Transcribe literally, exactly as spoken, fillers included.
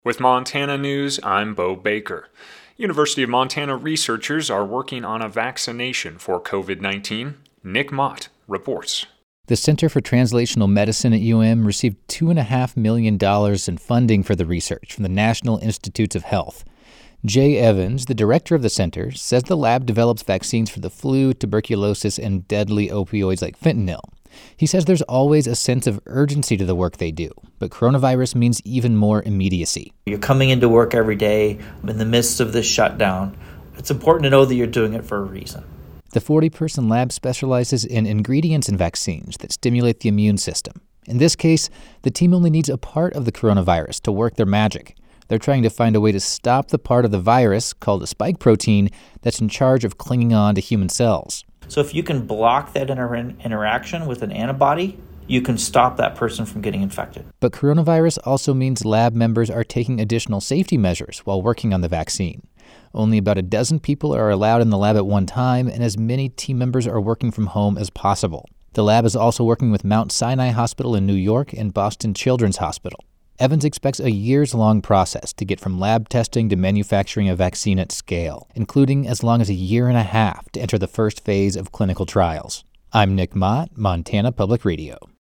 With Montana News, I'm Bo Baker. University of Montana researchers are working on a vaccination for covid nineteen. Nick Mott reports. The Center for Translational Medicine at U M received two point five million dollars in funding for the research from the National Institutes of Health. Jay Evans, the director of the center, says the lab develops vaccines for the flu, tuberculosis, and deadly opioids like fentanyl. He says there's always a sense of urgency to the work they do, but coronavirus means even more immediacy. You're coming into work every day in the midst of this shutdown. It's important to know that you're doing it for a reason. The forty-person lab specializes in ingredients in vaccines that stimulate the immune system. In this case, the team only needs a part of the coronavirus to work their magic. They're trying to find a way to stop the part of the virus, called a spike protein, that's in charge of clinging on to human cells. So if you can block that inter- interaction with an antibody, you can stop that person from getting infected. But coronavirus also means lab members are taking additional safety measures while working on the vaccine. Only about a dozen people are allowed in the lab at one time, and as many team members are working from home as possible. The lab is also working with Mount Sinai Hospital in New York and Boston Children's Hospital. Evans expects a years-long process to get from lab testing to manufacturing a vaccine at scale, including as long as a year and a half to enter the first phase of clinical trials. I'm Nick Mott, Montana Public Radio.